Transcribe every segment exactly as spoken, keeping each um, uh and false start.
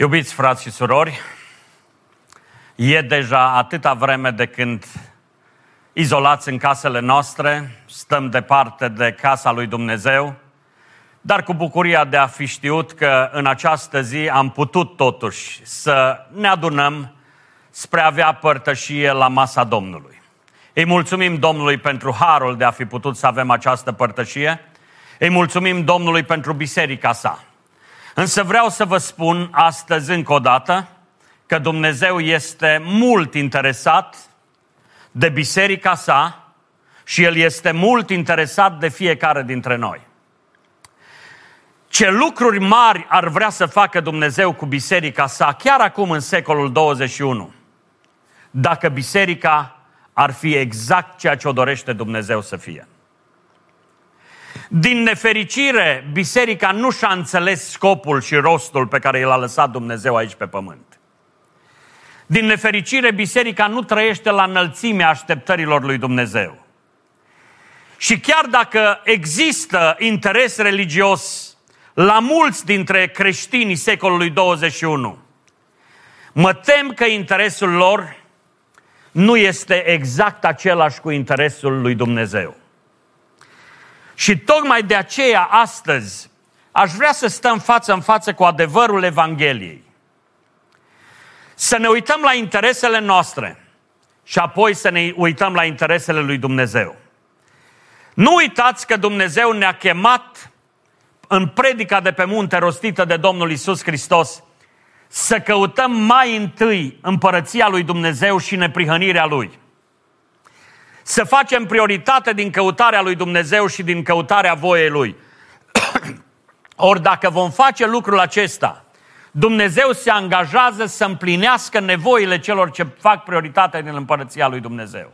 Iubiți frați și surori, e deja atâta vreme de când, izolați în casele noastre, stăm departe de casa lui Dumnezeu, dar cu bucuria de a fi știut că în această zi am putut totuși să ne adunăm spre a avea părtășie la masa Domnului. Îi mulțumim Domnului pentru harul de a fi putut să avem această părtășie, îi mulțumim Domnului pentru biserica sa. Însă vreau să vă spun astăzi încă o dată că Dumnezeu este mult interesat de biserica sa și El este mult interesat de fiecare dintre noi. Ce lucruri mari ar vrea să facă Dumnezeu cu biserica sa chiar acum în secolul douăzeci și unu, dacă biserica ar fi exact ceea ce o dorește Dumnezeu să fie. Din nefericire, biserica nu și-a înțeles scopul și rostul pe care l-a lăsat Dumnezeu aici pe pământ. Din nefericire, biserica nu trăiește la înălțimea așteptărilor lui Dumnezeu. Și chiar dacă există interes religios la mulți dintre creștinii secolului douăzeci și unu, mă tem că interesul lor nu este exact același cu interesul lui Dumnezeu. Și tocmai de aceea astăzi aș vrea să stăm față în față cu adevărul Evangheliei. Să ne uităm la interesele noastre și apoi să ne uităm la interesele lui Dumnezeu. Nu uitați că Dumnezeu ne-a chemat în predica de pe munte rostită de Domnul Iisus Hristos să căutăm mai întâi împărăția lui Dumnezeu și neprihănirea Lui. Să facem prioritate din căutarea lui Dumnezeu și din căutarea voiei Lui. Ori dacă vom face lucrul acesta, Dumnezeu se angajează să împlinească nevoile celor ce fac prioritate din împărăția lui Dumnezeu.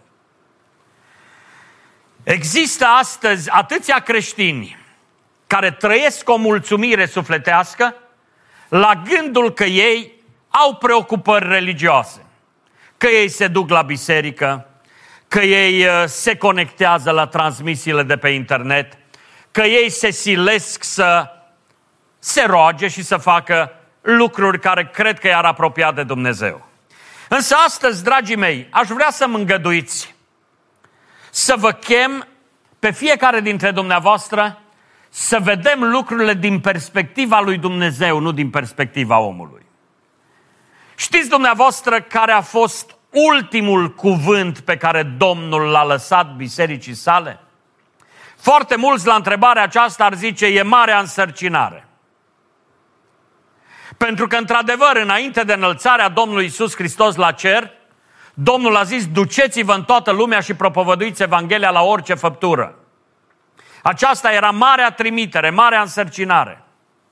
Există astăzi atâția creștini care trăiesc o mulțumire sufletească la gândul că ei au preocupări religioase, că ei se duc la biserică, că ei se conectează la transmisiile de pe internet, că ei se silesc să se roage și să facă lucruri care cred că i-ar apropia de Dumnezeu. Însă astăzi, dragii mei, aș vrea să mă îngăduiți să vă chem pe fiecare dintre dumneavoastră să vedem lucrurile din perspectiva lui Dumnezeu, nu din perspectiva omului. Știți dumneavoastră care a fost ultimul cuvânt pe care Domnul l-a lăsat bisericii sale? Foarte mulți la întrebarea aceasta ar zice, e marea însărcinare. Pentru că, într-adevăr, înainte de înălțarea Domnului Iisus Hristos la cer, Domnul a zis, duceți-vă în toată lumea și propovăduiți Evanghelia la orice făptură. Aceasta era marea trimitere, marea însărcinare.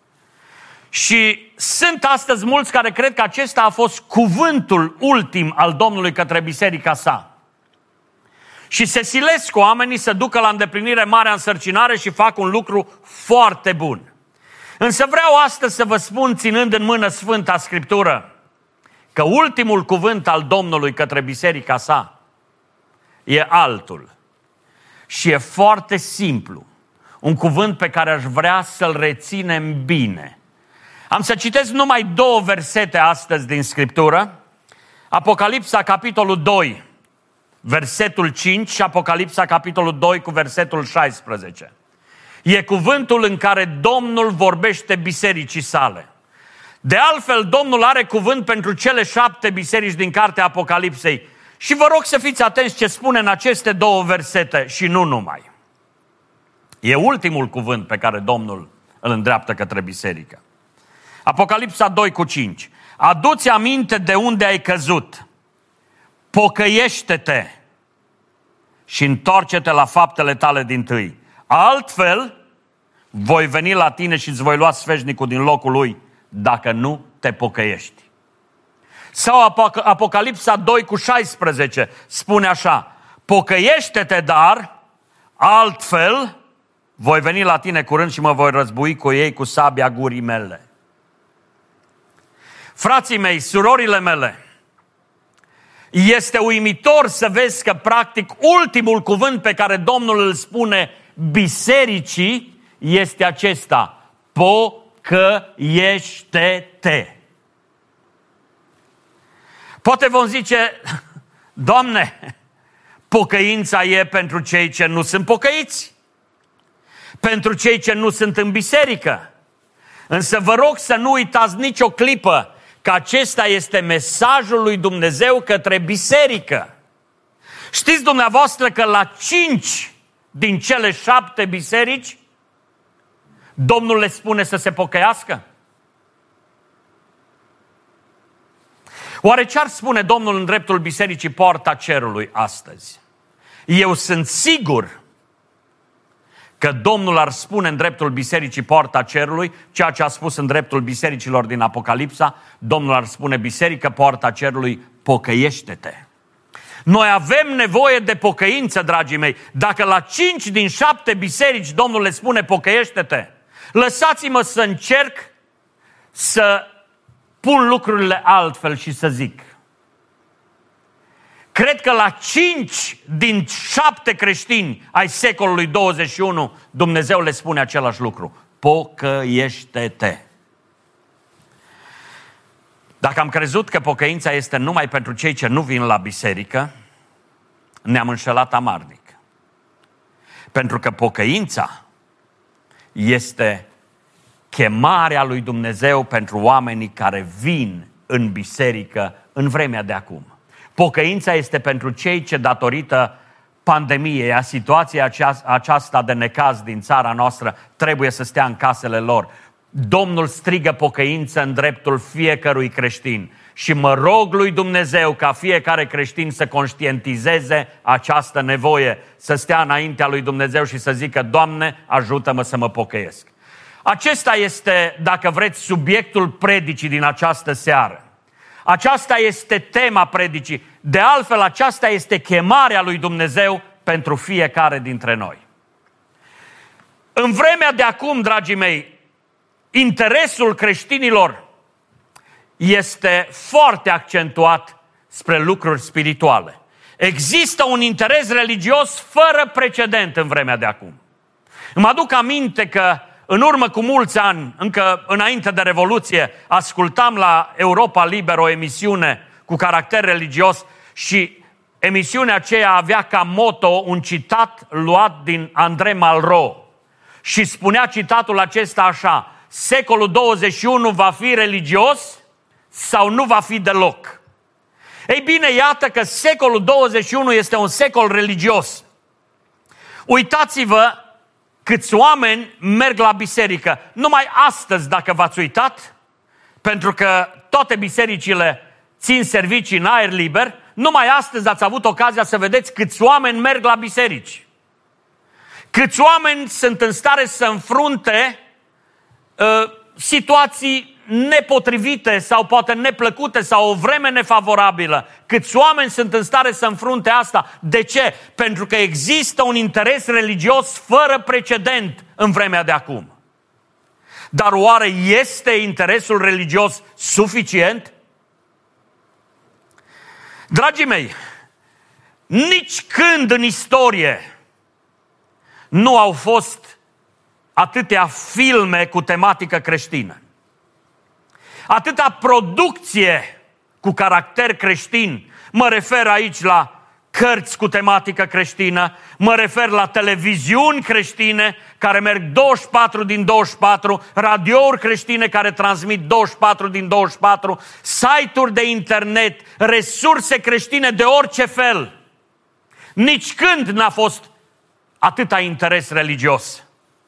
Și sunt astăzi mulți care cred că acesta a fost cuvântul ultim al Domnului către biserica sa. Și se silesc cu oamenii să ducă la îndeplinire marea însărcinare și fac un lucru foarte bun. Însă vreau astăzi să vă spun, ținând în mână Sfânta Scriptură, că ultimul cuvânt al Domnului către biserica sa e altul. Și e foarte simplu. Un cuvânt pe care aș vrea să-l reținem bine. Am să citesc numai două versete astăzi din Scriptură. Apocalipsa, capitolul doi, versetul cinci și Apocalipsa, capitolul doi, cu versetul șaisprezece. E cuvântul în care Domnul vorbește bisericii sale. De altfel, Domnul are cuvânt pentru cele șapte biserici din cartea Apocalipsei. Și vă rog să fiți atenți ce spune în aceste două versete și nu numai. E ultimul cuvânt pe care Domnul îl îndreaptă către biserică. Apocalipsa doi cu cinci. Adu-ți aminte de unde ai căzut. Pocăiește-te și întoarce-te la faptele tale dintâi. Altfel, voi veni la tine și îți voi lua sfeșnicul din locul lui dacă nu te pocăiești. Sau Apocalipsa doi cu șaisprezece spune așa, pocăiește-te dar, altfel voi veni la tine curând și mă voi război cu ei cu sabia gurii mele. Frații mei, surorile mele, este uimitor să vezi că practic ultimul cuvânt pe care Domnul îl spune bisericii este acesta, pocăiește-te. Poate vom zice, Doamne, pocăința e pentru cei ce nu sunt pocăiți, pentru cei ce nu sunt în biserică. Însă vă rog să nu uitați nicio clipă că acesta este mesajul lui Dumnezeu către biserică. Știți dumneavoastră că la cinci din cele șapte biserici Domnul le spune să se pocăiască? Oare ce-ar spune Domnul în dreptul bisericii Poarta Cerului astăzi? Eu sunt sigur că Domnul ar spune în dreptul bisericii Poarta Cerului ceea ce a spus în dreptul bisericilor din Apocalipsa. Domnul ar spune: biserică Poarta Cerului, pocăiește-te. Noi avem nevoie de pocăință, dragii mei. Dacă la cinci din șapte biserici Domnul le spune pocăiește-te, lăsați-mă să încerc să pun lucrurile altfel și să zic. Cred că la cinci din șapte creștini ai secolului douăzeci și unu Dumnezeu le spune același lucru: pocăiește-te. Dacă am crezut că pocăința este numai pentru cei ce nu vin la biserică, ne-am înșelat amarnic. Pentru că pocăința este chemarea lui Dumnezeu pentru oamenii care vin în biserică în vremea de acum. Pocăința este pentru cei ce, datorită pandemiei, a situației aceasta de necaz din țara noastră, trebuie să stea în casele lor. Domnul strigă pocăință în dreptul fiecărui creștin și mă rog lui Dumnezeu ca fiecare creștin să conștientizeze această nevoie, să stea înaintea lui Dumnezeu și să zică: Doamne, ajută-mă să mă pocăiesc. Acesta este, dacă vreți, subiectul predicii din această seară. Aceasta este tema predicii. De altfel, aceasta este chemarea lui Dumnezeu pentru fiecare dintre noi. În vremea de acum, dragii mei, interesul creștinilor este foarte accentuat spre lucruri spirituale. Există un interes religios fără precedent în vremea de acum. Îmi aduc aminte că în urmă cu mulți ani, încă înainte de Revoluție, ascultam la Europa Liberă o emisiune cu caracter religios și emisiunea aceea avea ca motto un citat luat din André Malraux. Și spunea citatul acesta așa: secolul douăzeci și unu va fi religios sau nu va fi deloc? Ei bine, iată că secolul douăzeci și unu este un secol religios. Uitați-vă câți oameni merg la biserică. Numai astăzi, dacă v-ați uitat, pentru că toate bisericile țin servicii în aer liber, numai astăzi ați avut ocazia să vedeți câți oameni merg la biserici. Câți oameni sunt în stare să înfrunte uh, situații nepotrivite sau poate neplăcute sau o vreme nefavorabilă. Câți oameni sunt în stare să înfrunte asta? De ce? Pentru că există un interes religios fără precedent în vremea de acum. Dar oare este interesul religios suficient? Dragii mei, nici când în istorie nu au fost atâtea filme cu tematică creștină, atâta producție cu caracter creștin. Mă refer aici la cărți cu tematică creștină, mă refer la televiziuni creștine care merg douăzeci și patru din douăzeci și patru, radiouri creștine care transmit douăzeci și patru din douăzeci și patru, site-uri de internet, resurse creștine de orice fel. Nici când n-a fost atâta interes religios.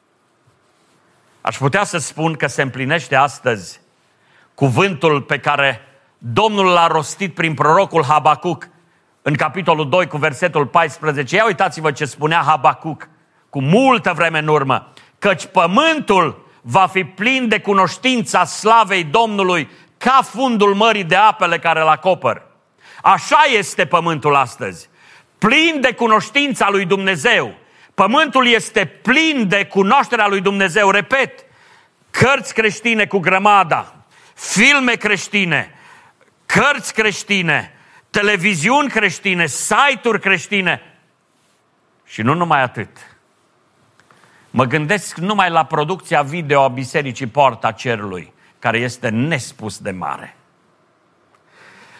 Aș putea să spun că se împlinește astăzi cuvântul pe care Domnul l-a rostit prin prorocul Habacuc în capitolul doi cu versetul paisprezece. Ia uitați-vă ce spunea Habacuc cu multă vreme în urmă: căci pământul va fi plin de cunoștința slavei Domnului ca fundul mării de apele care îl acopăr. Așa este pământul astăzi, plin de cunoștința lui Dumnezeu. Pământul este plin de cunoașterea lui Dumnezeu. Repet, cărți creștine cu grămada, filme creștine, cărți creștine, televiziuni creștine, site-uri creștine. Și nu numai atât. Mă gândesc numai la producția video a Bisericii Poarta Cerului, care este nespus de mare.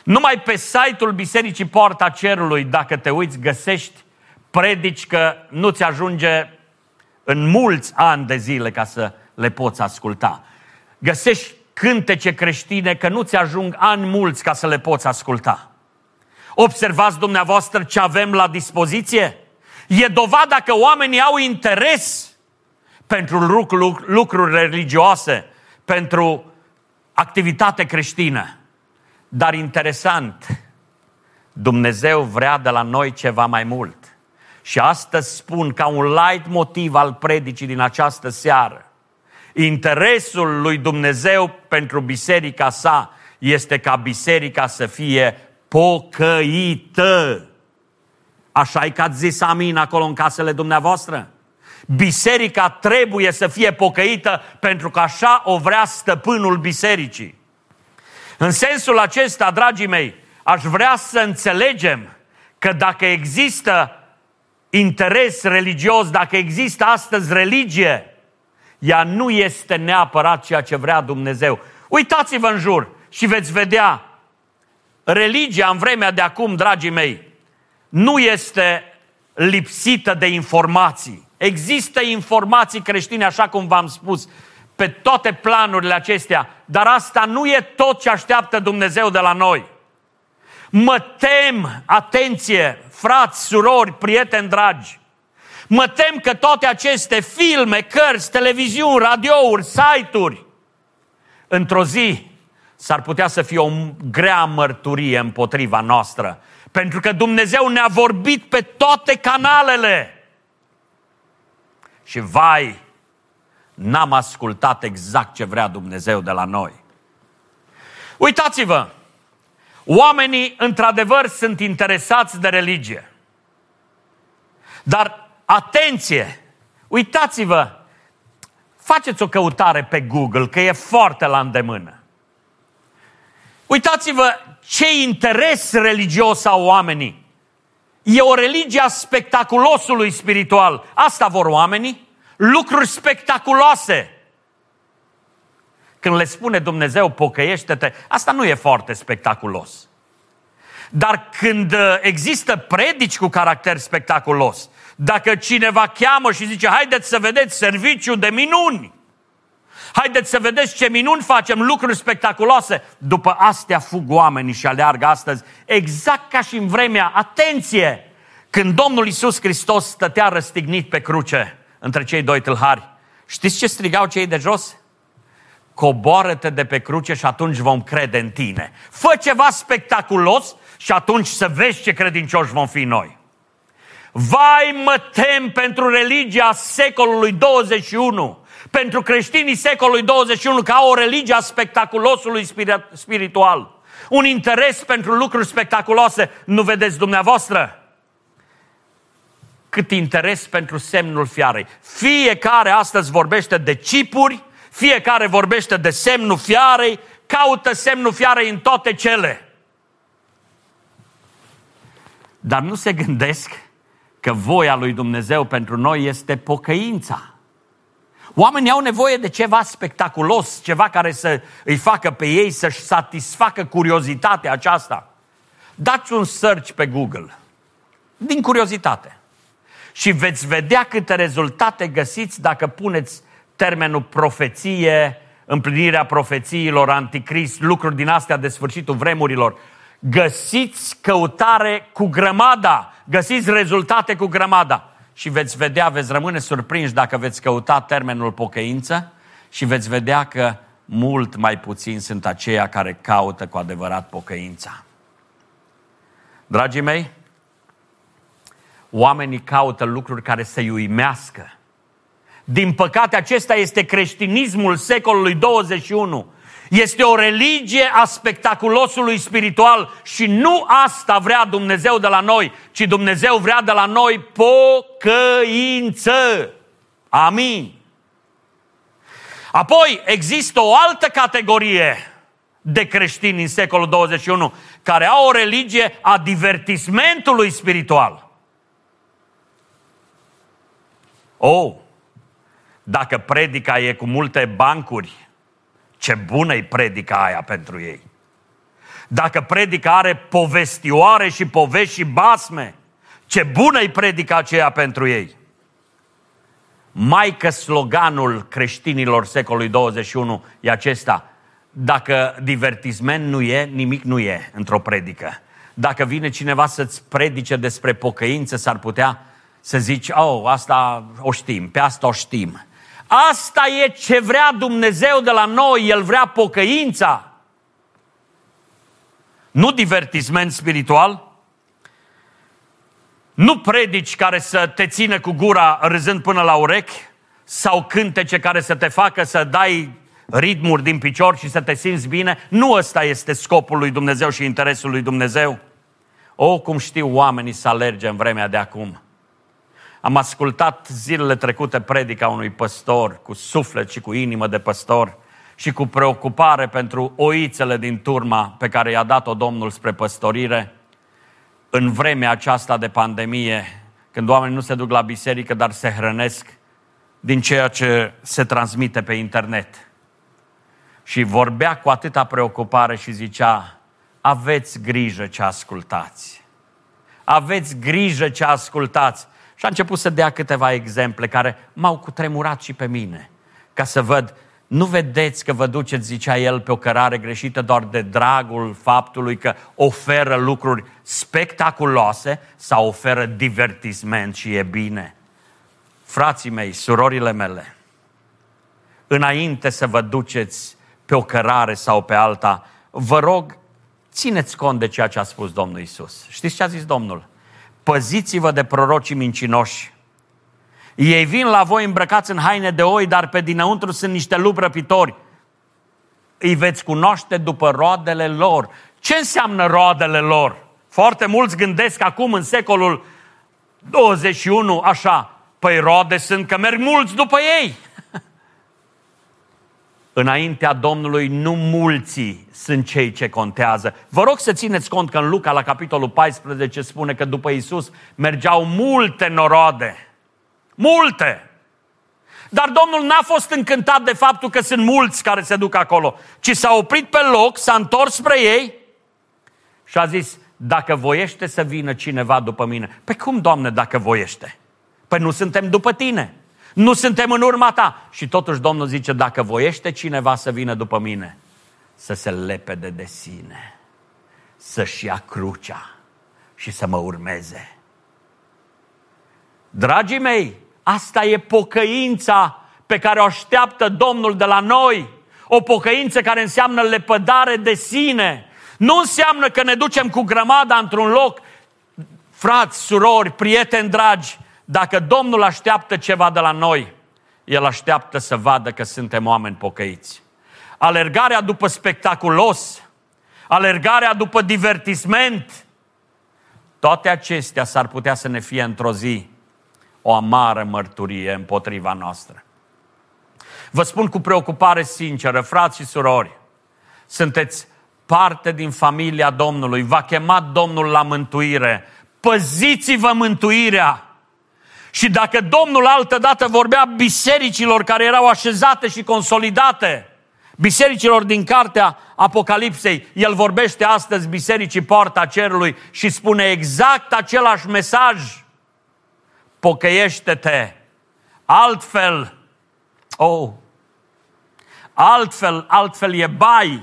Numai pe site-ul Bisericii Poarta Cerului, dacă te uiți, găsești predici că nu ți ajunge în mulți ani de zile ca să le poți asculta. Găsești cântece creștine că nu ți ajung ani mulți ca să le poți asculta. Observați dumneavoastră ce avem la dispoziție? E dovada că oamenii au interes pentru lucruri religioase, pentru activitate creștină. Dar interesant, Dumnezeu vrea de la noi ceva mai mult. Și astăzi spun ca un light motiv al predicii din această seară, interesul lui Dumnezeu pentru biserica sa este ca biserica să fie pocăită. Așa-i că ați zis amin acolo în casele dumneavoastră? Biserica trebuie să fie pocăită pentru că așa o vrea stăpânul bisericii. În sensul acesta, dragii mei, aș vrea să înțelegem că dacă există interes religios, dacă există astăzi religie, ea nu este neapărat ceea ce vrea Dumnezeu. Uitați-vă în jur și veți vedea, religia în vremea de acum, dragii mei, nu este lipsită de informații. Există informații creștine, așa cum v-am spus, pe toate planurile acestea, dar asta nu e tot ce așteaptă Dumnezeu de la noi. Mă tem, atenție, frați, surori, prieteni dragi, mă tem că toate aceste filme, cărți, televiziuni, radiouri, site-uri, într-o zi s-ar putea să fie o grea mărturie împotriva noastră. Pentru că Dumnezeu ne-a vorbit pe toate canalele. Și vai, n-am ascultat exact ce vrea Dumnezeu de la noi. Uitați-vă, oamenii într-adevăr sunt interesați de religie. Dar atenție, uitați-vă, faceți o căutare pe Google, că e foarte la îndemână. Uitați-vă ce interes religios au oamenii. E o religie a spectaculosului spiritual. Asta vor oamenii. Lucruri spectaculoase. Când le spune Dumnezeu, pocăiește-te, asta nu e foarte spectaculos. Dar când există predici cu caracter spectaculos, dacă cineva cheamă și zice, haideți să vedeți serviciu de minuni, haideți să vedeți ce minuni facem, lucruri spectaculoase, după astea fug oamenii și aleargă astăzi, exact ca și în vremea, atenție, când Domnul Iisus Hristos stătea răstignit pe cruce între cei doi tâlhari. Știți ce strigau cei de jos? Coboară-te de pe cruce și atunci vom crede în tine. Fă ceva spectaculos și atunci să vezi ce credincioși vom fi noi. Vai, mă tem pentru religia secolului douăzeci și unu, pentru creștinii secolului douăzeci și unu, că au o religie a spectaculosului spiritual. Un interes pentru lucruri spectaculoase. Nu vedeți dumneavoastră? Cât interes pentru semnul fiarei. Fiecare astăzi vorbește de chipuri, fiecare vorbește de semnul fiarei, caută semnul fiarei în toate cele. Dar nu se gândesc că voia lui Dumnezeu pentru noi este pocăința. Oamenii au nevoie de ceva spectaculos, ceva care să îi facă pe ei să-și satisfacă curiozitatea aceasta. Dați un search pe Google, din curiozitate, și veți vedea câte rezultate găsiți dacă puneți termenul profeție, împlinirea profețiilor, anticrist, lucruri din astea de sfârșitul vremurilor. Găsiți căutare cu grămada, găsiți rezultate cu grămada. Și veți vedea, veți rămâne surprinși dacă veți căuta termenul pocăință și veți vedea că mult mai puțini sunt aceia care caută cu adevărat pocăința. Dragii mei, oamenii caută lucruri care să-i uimească. Din păcate, acesta este creștinismul secolului douăzeci și unu. Este o religie a spectaculosului spiritual și nu asta vrea Dumnezeu de la noi, ci Dumnezeu vrea de la noi pocăință. Amin. Apoi există o altă categorie de creștini în secolul douăzeci și unu care au o religie a divertismentului spiritual. Oh, dacă predica e cu multe bancuri, ce bună-i predica aia pentru ei. Dacă predica are povestioare și povești și basme, ce bună-i predica aceea pentru ei. Mai că sloganul creștinilor secolului douăzeci și unu e acesta: dacă divertisment nu e, nimic nu e într-o predică. Dacă vine cineva să-ți predice despre pocăință, s-ar putea să zici: oh, asta o știm, pe asta o știm. Asta e ce vrea Dumnezeu de la noi, El vrea pocăința. Nu divertisment spiritual, nu predici care să te țină cu gura râzând până la urechi, sau cântece care să te facă să dai ritmuri din picior și să te simți bine. Nu ăsta este scopul lui Dumnezeu și interesul lui Dumnezeu. O, cum știu oamenii să alerge în vremea de acum. Am ascultat zilele trecute predica unui păstor cu suflet și cu inimă de păstor și cu preocupare pentru oițele din turma pe care i-a dat-o Domnul spre păstorire în vremea aceasta de pandemie, când oamenii nu se duc la biserică, dar se hrănesc din ceea ce se transmite pe internet. Și vorbea cu atâta preocupare și zicea: aveți grijă ce ascultați. Aveți grijă ce ascultați. Și a început să dea câteva exemple care m-au cutremurat și pe mine. Ca să văd, nu vedeți că vă duceți, zicea el, pe o cărare greșită doar de dragul faptului că oferă lucruri spectaculoase sau oferă divertisment și e bine. Frații mei, surorile mele, înainte să vă duceți pe o cărare sau pe alta, vă rog, țineți cont de ceea ce a spus Domnul Iisus. Știți ce a zis Domnul? Păziți-vă de prorocii mincinoși. Ei vin la voi îmbrăcați în haine de oi, dar pe dinăuntru sunt niște lupi răpitori. Îi veți cunoaște după roadele lor. Ce înseamnă roadele lor? Foarte mulți gândesc acum, în secolul douăzeci și unu, așa: păi roade sunt că merg mulți după ei. Înaintea Domnului nu mulții sunt cei ce contează. Vă rog să țineți cont că în Luca, la capitolul paisprezece, spune că după Iisus mergeau multe noroade. Multe! Dar Domnul n-a fost încântat de faptul că sunt mulți care se duc acolo, ci s-a oprit pe loc, s-a întors spre ei și a zis: dacă voiește să vină cineva după mine. Pe cum, Doamne, dacă voiește? Păi nu suntem după tine. Nu suntem în urma ta. Și totuși Domnul zice: dacă voiește cineva să vină după mine, să se lepede de sine, să-și ia crucea și să mă urmeze. Dragii mei, asta e pocăința pe care o așteaptă Domnul de la noi. O pocăință care înseamnă lepădare de sine. Nu înseamnă că ne ducem cu grămada într-un loc. Frați, surori, prieteni dragi, dacă Domnul așteaptă ceva de la noi, El așteaptă să vadă că suntem oameni pocăiți. Alergarea după spectaculos, alergarea după divertisment, toate acestea s-ar putea să ne fie într-o zi o amară mărturie împotriva noastră. Vă spun cu preocupare sinceră, frați și surori, sunteți parte din familia Domnului, v-a chemat Domnul la mântuire, păziți-vă mântuirea. Și dacă Domnul altădată vorbea bisericilor care erau așezate și consolidate, bisericilor din cartea Apocalipsei, El vorbește astăzi bisericii Poarta Cerului și spune exact același mesaj: pocăiește-te, altfel, oh, altfel, altfel e bai.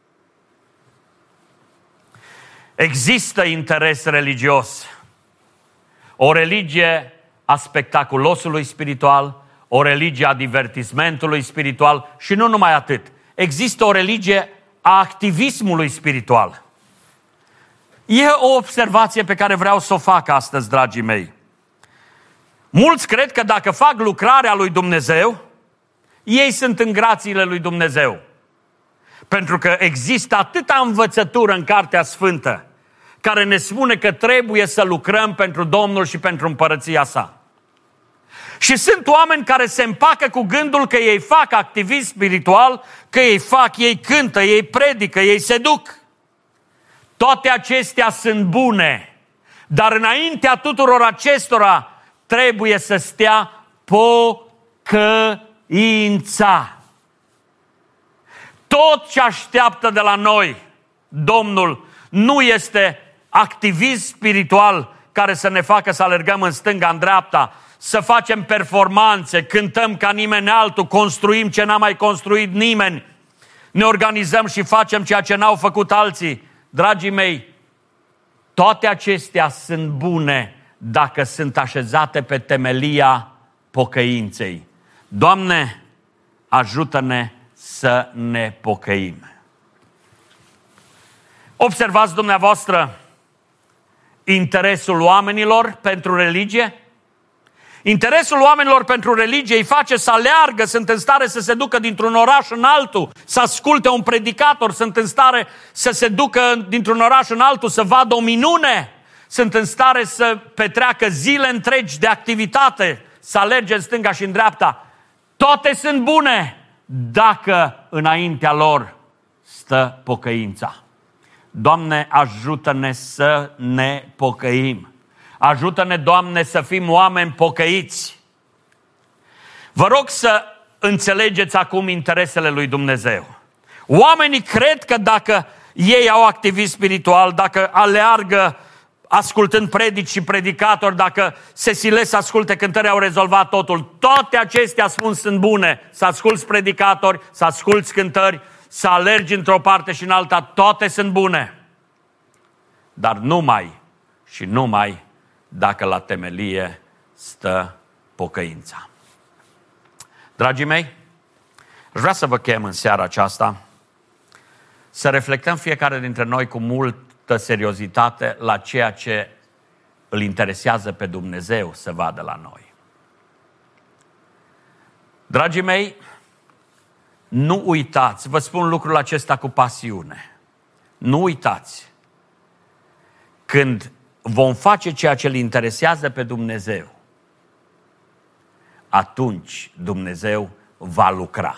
Există interes religios, o religie a spectaculosului spiritual, o religie a divertismentului spiritual și nu numai atât. Există o religie a activismului spiritual. E o observație pe care vreau să o fac astăzi, dragii mei. Mulți cred că dacă fac lucrarea lui Dumnezeu, ei sunt în grațiile lui Dumnezeu. Pentru că există atâta învățătură în Cartea Sfântă care ne spune că trebuie să lucrăm pentru Domnul și pentru împărăția sa. Și sunt oameni care se împacă cu gândul că ei fac activism spiritual, că ei fac, ei cântă, ei predică, ei se duc. Toate acestea sunt bune, dar înaintea tuturor acestora trebuie să stea pocăința. Tot ce așteaptă de la noi Domnul nu este activist spiritual care să ne facă să alergăm în stânga, în dreapta, să facem performanțe, cântăm ca nimeni altul, construim ce n-a mai construit nimeni, ne organizăm și facem ceea ce n-au făcut alții. Dragii mei, toate acestea sunt bune dacă sunt așezate pe temelia pocăinței. Doamne, ajută-ne să ne pocăim. Observați dumneavoastră interesul oamenilor pentru religie? Interesul oamenilor pentru religie îi face să aleargă, sunt în stare să se ducă dintr-un oraș în altul, să asculte un predicator, sunt în stare să se ducă dintr-un oraș în altul, să vadă o minune, sunt în stare să petreacă zile întregi de activitate, să alerge în stânga și în dreapta. Toate sunt bune dacă înaintea lor stă pocăința. Doamne, ajută-ne să ne pocăim. Ajută-ne, Doamne, să fim oameni pocăiți. Vă rog să înțelegeți acum interesele lui Dumnezeu. Oamenii cred că dacă ei au activism spiritual, dacă aleargă ascultând predici și predicatori, dacă se silesc să asculte cântări, au rezolvat totul. Toate acestea spun sunt bune. Să asculți predicatori, să asculți cântări, să alergi într-o parte și în alta, toate sunt bune. Dar numai și numai dacă la temelie stă pocăința. Dragii mei, aș vrea să vă chem în seara aceasta să reflectăm fiecare dintre noi cu multă seriozitate la ceea ce îl interesează pe Dumnezeu să vadă la noi. Dragii mei, nu uitați, vă spun lucrul acesta cu pasiune, nu uitați, când vom face ceea ce îl interesează pe Dumnezeu, atunci Dumnezeu va lucra.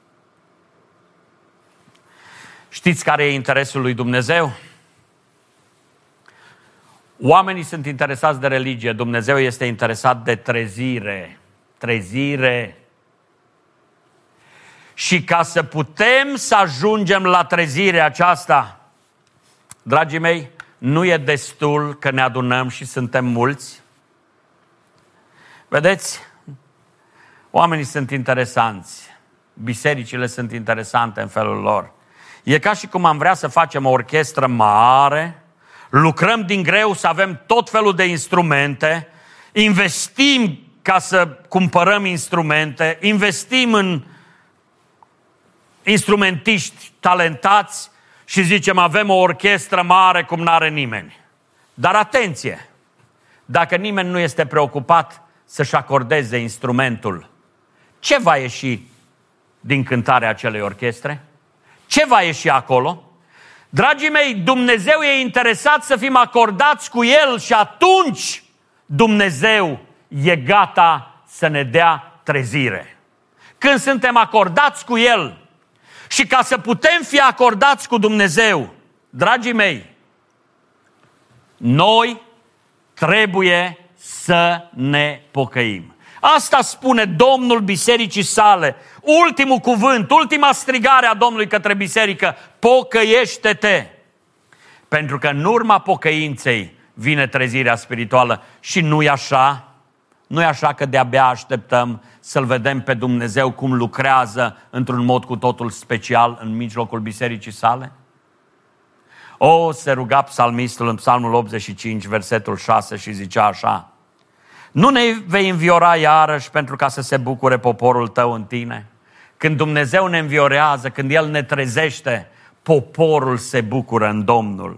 Știți care e interesul lui Dumnezeu? Oamenii sunt interesați de religie, Dumnezeu este interesat de trezire. Trezire. Și ca să putem să ajungem la trezirea aceasta, dragii mei, nu e destul că ne adunăm și suntem mulți. Vedeți? Oamenii sunt interesanți. Bisericile sunt interesante în felul lor. E ca și cum am vrea să facem o orchestră mare, lucrăm din greu să avem tot felul de instrumente, investim ca să cumpărăm instrumente, investim în instrumentiști talentați și zicem avem o orchestră mare cum n-are nimeni. Dar atenție! Dacă nimeni nu este preocupat să-și acordeze instrumentul, ce va ieși din cântarea acelei orchestre? Ce va ieși acolo? Dragii mei, Dumnezeu e interesat să fim acordați cu El și atunci Dumnezeu e gata să ne dea trezire. Când suntem acordați cu El și ca să putem fi acordați cu Dumnezeu, dragii mei, noi trebuie să ne pocăim. Asta spune Domnul bisericii sale. Ultimul cuvânt, ultima strigare a Domnului către biserică: pocăiește-te! Pentru că în urma pocăinței vine trezirea spirituală. Și nu-i așa? Nu-i așa că de-abia așteptăm să-L vedem pe Dumnezeu cum lucrează într-un mod cu totul special în mijlocul bisericii sale? O, se ruga psalmistul în Psalmul optzeci și cinci, versetul șase și zicea așa: nu ne vei înviora iarăși pentru ca să se bucure poporul tău în tine? Când Dumnezeu ne înviorează, când El ne trezește, poporul se bucură în Domnul.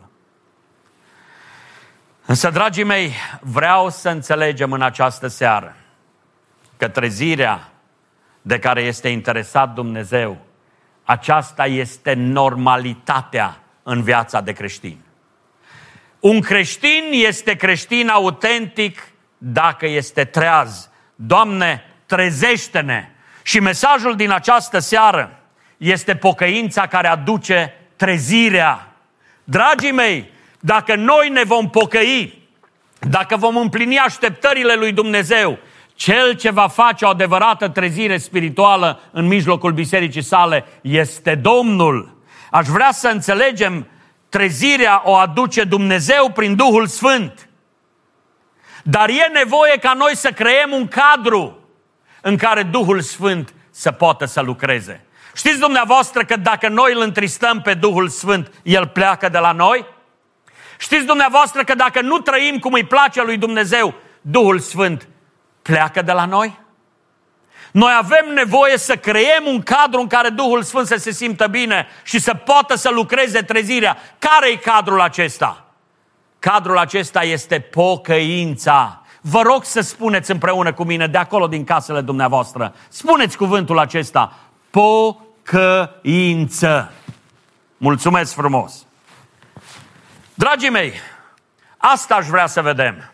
Însă, dragii mei, vreau să înțelegem în această seară că trezirea de care este interesat Dumnezeu, aceasta este normalitatea în viața de creștin. Un creștin este creștin autentic dacă este treaz. Doamne, trezește-ne! Și mesajul din această seară este pocăința care aduce trezirea. Dragii mei, dacă noi ne vom pocăi, dacă vom împlini așteptările lui Dumnezeu, Cel ce va face o adevărată trezire spirituală în mijlocul bisericii sale este Domnul. Aș vrea să înțelegem trezirea o aduce Dumnezeu prin Duhul Sfânt. Dar e nevoie ca noi să creăm un cadru în care Duhul Sfânt să poată să lucreze. Știți dumneavoastră că dacă noi îl întristăm pe Duhul Sfânt, El pleacă de la noi? Știți dumneavoastră că dacă nu trăim cum îi place lui Dumnezeu, Duhul Sfânt pleacă de la noi? Noi avem nevoie să creăm un cadru în care Duhul Sfânt să se simtă bine și să poată să lucreze trezirea. Care e cadrul acesta? Cadrul acesta este pocăința. Vă rog să spuneți împreună cu mine de acolo din casele dumneavoastră. Spuneți cuvântul acesta. Pocăință. Mulțumesc frumos. Dragii mei, asta aș vrea să vedem.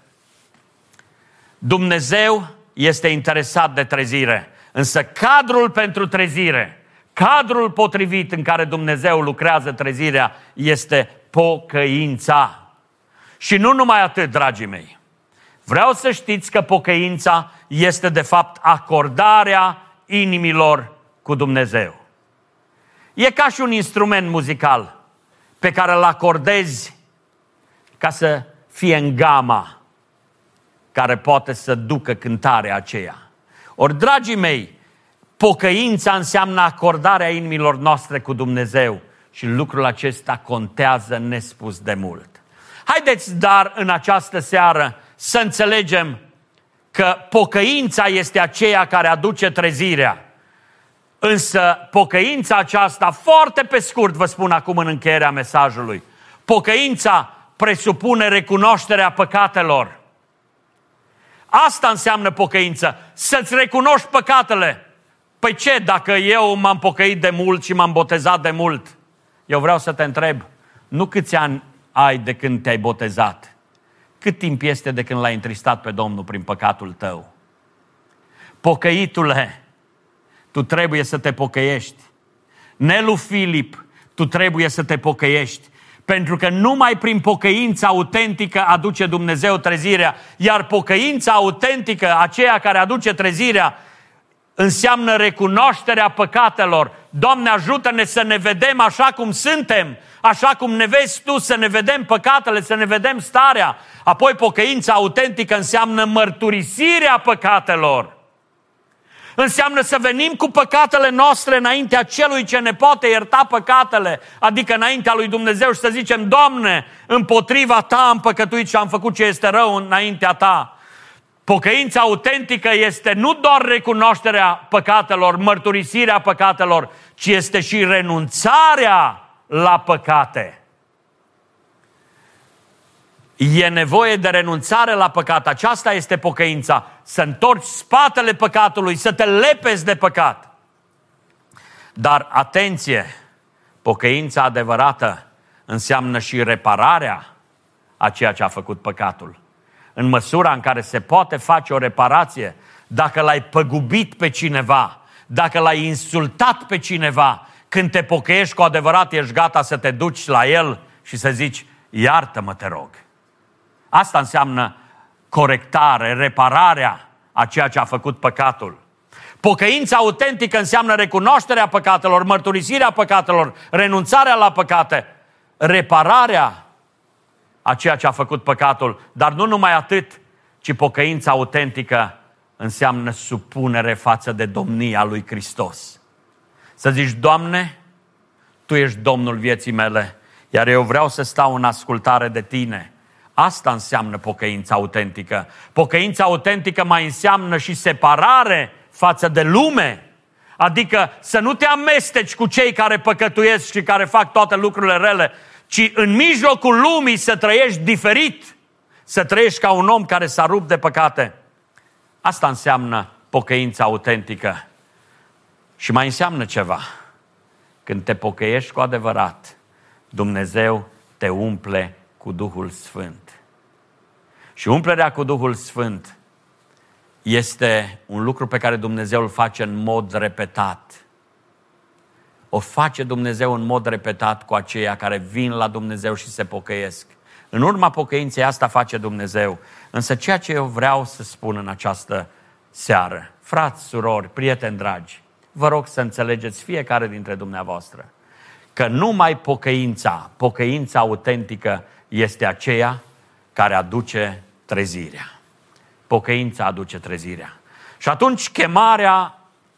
Dumnezeu este interesat de trezire, însă cadrul pentru trezire, cadrul potrivit în care Dumnezeu lucrează trezirea este pocăința. Și nu numai atât, dragii mei. Vreau să știți că pocăința este de fapt acordarea inimilor cu Dumnezeu. E ca și un instrument muzical pe care îl acordezi ca să fie în gama care poate să ducă cântarea aceea. Ori, dragii mei, pocăința înseamnă acordarea inimilor noastre cu Dumnezeu și lucrul acesta contează nespus de mult. Haideți, dar, în această seară să înțelegem că pocăința este aceea care aduce trezirea. Însă pocăința aceasta, foarte pe scurt vă spun acum în încheierea mesajului, pocăința presupune recunoașterea păcatelor. Asta înseamnă pocăință, să-ți recunoști păcatele. Păi ce, dacă eu m-am pocăit de mult și m-am botezat de mult? Eu vreau să te întreb, nu câți ani ai de când te-ai botezat? Cât timp este de când l-ai întristat pe Domnul prin păcatul tău? Pocăitule, tu trebuie să te pocăiești. Nelu Filip, tu trebuie să te pocăiești. Pentru că numai prin pocăința autentică aduce Dumnezeu trezirea. Iar pocăința autentică, aceea care aduce trezirea, înseamnă recunoașterea păcatelor. Doamne, ajută-ne să ne vedem așa cum suntem, așa cum ne vezi Tu, să ne vedem păcatele, să ne vedem starea. Apoi pocăința autentică înseamnă mărturisirea păcatelor. Înseamnă să venim cu păcatele noastre înaintea celui ce ne poate ierta păcatele, adică înaintea lui Dumnezeu și să zicem, Doamne, împotriva Ta am păcătuit și am făcut ce este rău înaintea Ta. Pocăința autentică este nu doar recunoașterea păcatelor, mărturisirea păcatelor, ci este și renunțarea la păcate. E nevoie de renunțare la păcat. Aceasta este pocăința. Să întorci spatele păcatului, să te lepezi de păcat. Dar atenție, pocăința adevărată înseamnă și repararea a ceea ce a făcut păcatul. În măsura în care se poate face o reparație, dacă l-ai păgubit pe cineva, dacă l-ai insultat pe cineva, când te pocăiești cu adevărat, ești gata să te duci la el și să zici, iartă-mă, te rog. Asta înseamnă corectare, repararea a ceea ce a făcut păcatul. Pocăința autentică înseamnă recunoașterea păcatelor, mărturisirea păcatelor, renunțarea la păcate, repararea a ceea ce a făcut păcatul. Dar nu numai atât, ci pocăința autentică înseamnă supunere față de domnia lui Hristos. Să zici, Doamne, Tu ești Domnul vieții mele, iar eu vreau să stau în ascultare de Tine. Asta înseamnă pocăința autentică. Pocăința autentică mai înseamnă și separare față de lume. Adică să nu te amesteci cu cei care păcătuiesc și care fac toate lucrurile rele, ci în mijlocul lumii să trăiești diferit, să trăiești ca un om care s-a rupt de păcate. Asta înseamnă pocăința autentică. Și mai înseamnă ceva. Când te pocăiești cu adevărat, Dumnezeu te umple cu Duhul Sfânt. Și umplerea cu Duhul Sfânt este un lucru pe care Dumnezeu îl face în mod repetat. O face Dumnezeu în mod repetat cu aceia care vin la Dumnezeu și se pocăiesc. În urma pocăinței asta face Dumnezeu. Însă ceea ce eu vreau să spun în această seară, frați, surori, prieteni dragi, vă rog să înțelegeți fiecare dintre dumneavoastră că numai pocăința, pocăința autentică este aceea care aduce trezirea. Pocăința aduce trezirea. Și atunci chemarea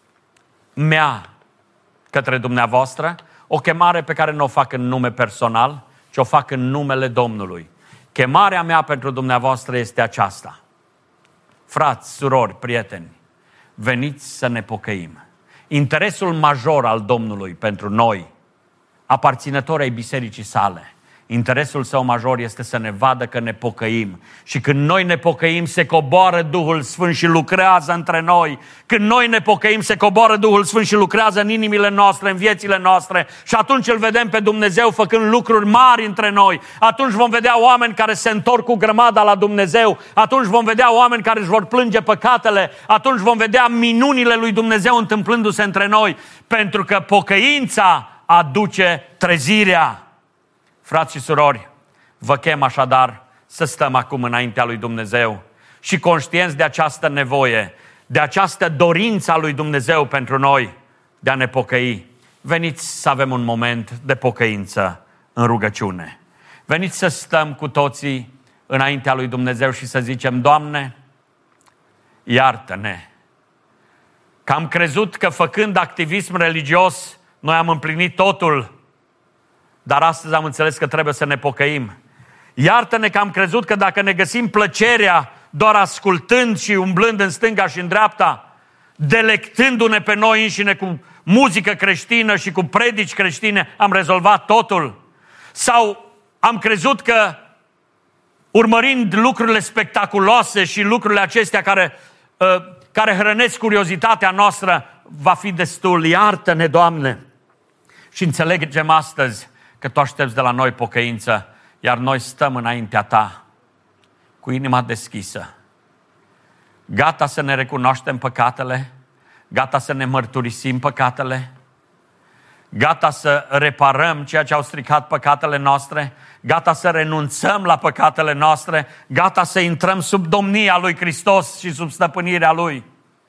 mea către dumneavoastră, o chemare pe care nu o fac în nume personal, ci o fac în numele Domnului. Chemarea mea pentru dumneavoastră este aceasta. Frați, surori, prieteni, veniți să ne pocăim. Interesul major al Domnului pentru noi, aparținători ai bisericii sale, interesul său major este să ne vadă că ne pocăim. Și când noi ne pocăim, se coboară Duhul Sfânt și lucrează între noi. Când noi ne pocăim, se coboară Duhul Sfânt și lucrează în inimile noastre, în viețile noastre. Și atunci îl vedem pe Dumnezeu făcând lucruri mari între noi. Atunci vom vedea oameni care se întorc cu grămada la Dumnezeu. Atunci vom vedea oameni care își vor plânge păcatele. Atunci vom vedea minunile lui Dumnezeu întâmplându-se între noi. Pentru că pocăința aduce trezirea. Frați și surori, vă chem așadar să stăm acum înaintea lui Dumnezeu și conștienți de această nevoie, de această dorință a lui Dumnezeu pentru noi de a ne pocăi. Veniți să avem un moment de pocăință în rugăciune. Veniți să stăm cu toții înaintea lui Dumnezeu și să zicem: Doamne, iartă-ne că am crezut că făcând activism religios noi am împlinit totul. Dar astăzi am înțeles că trebuie să ne pocăim. Iartă-ne că am crezut că dacă ne găsim plăcerea doar ascultând și umblând în stânga și în dreapta, delectându-ne pe noi înșine cu muzică creștină și cu predici creștine, am rezolvat totul. Sau am crezut că urmărind lucrurile spectaculoase și lucrurile acestea care, uh, care hrănesc curiozitatea noastră, va fi destul. Iartă-ne, Doamne! Și înțelegem astăzi că Tu aștepți de la noi pocăință, iar noi stăm înaintea Ta cu inima deschisă, gata să ne recunoaștem păcatele, gata să ne mărturisim păcatele, gata să reparăm ceea ce au stricat păcatele noastre, gata să renunțăm la păcatele noastre, gata să intrăm sub domnia lui Hristos și sub stăpânirea Lui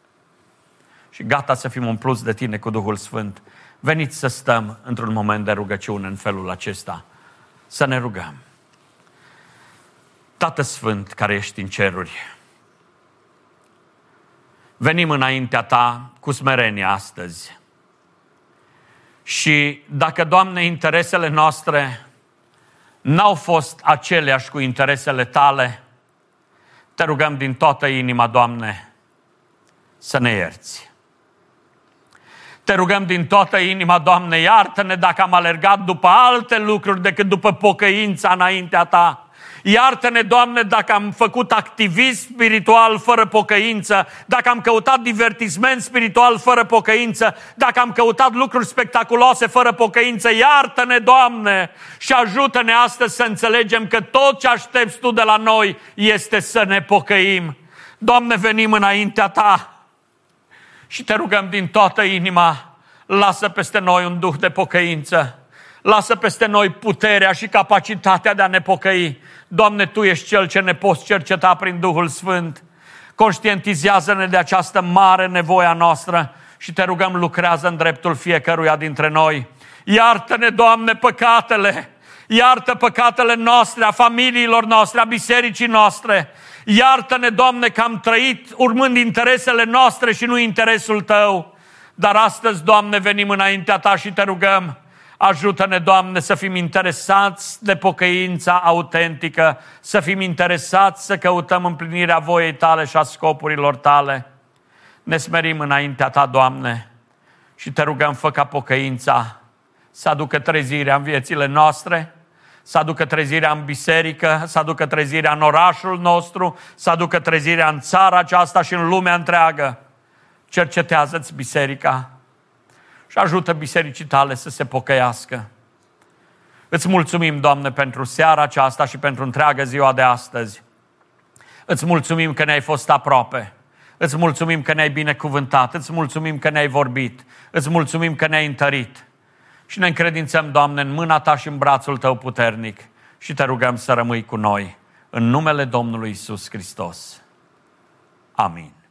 și gata să fim umpluți de Tine cu Duhul Sfânt. Veniți să stăm într-un moment de rugăciune în felul acesta, să ne rugăm. Tată Sfânt care ești în ceruri, venim înaintea Ta cu smerenie astăzi. Și dacă, Doamne, interesele noastre n-au fost aceleași cu interesele Tale, Te rugăm din toată inima, Doamne, să ne ierți. Te rugăm din toată inima, Doamne, iartă-ne dacă am alergat după alte lucruri decât după pocăința înaintea Ta. Iartă-ne, Doamne, dacă am făcut activism spiritual fără pocăință, dacă am căutat divertisment spiritual fără pocăință, dacă am căutat lucruri spectaculoase fără pocăință. Iartă-ne, Doamne, și ajută-ne astăzi să înțelegem că tot ce aștepți Tu de la noi este să ne pocăim. Doamne, venim înaintea Ta și Te rugăm din toată inima, lasă peste noi un duh de pocăință, lasă peste noi puterea și capacitatea de a ne pocăi. Doamne, Tu ești Cel ce ne poți cerceta prin Duhul Sfânt. Conștientizează-ne de această mare nevoie a noastră și Te rugăm, lucrează în dreptul fiecăruia dintre noi. Iartă-ne, Doamne, păcatele, iartă păcatele noastre, a familiilor noastre, a bisericii noastre. Iartă-ne, Doamne, că am trăit urmând interesele noastre și nu interesul Tău. Dar astăzi, Doamne, venim înaintea Ta și Te rugăm, ajută-ne, Doamne, să fim interesați de pocăința autentică, să fim interesați să căutăm împlinirea voiei Tale și a scopurilor Tale. Ne smerim înaintea Ta, Doamne, și Te rugăm, fă ca pocăința să aducă trezirea în viețile noastre, să aducă trezirea în biserică, să aducă trezirea în orașul nostru, să aducă trezirea în țara aceasta și în lumea întreagă. Cercetează-ți biserica și ajută bisericii Tale să se pocăiască. Îți mulțumim, Doamne, pentru seara aceasta și pentru întreaga ziua de astăzi. Îți mulțumim că ne-ai fost aproape. Îți mulțumim că ne-ai binecuvântat. Îți mulțumim că ne-ai vorbit. Îți mulțumim că ne-ai întărit. Și ne încredințăm, Doamne, în mâna Ta și în brațul Tău puternic și Te rugăm să rămâi cu noi. În numele Domnului Iisus Hristos. Amin.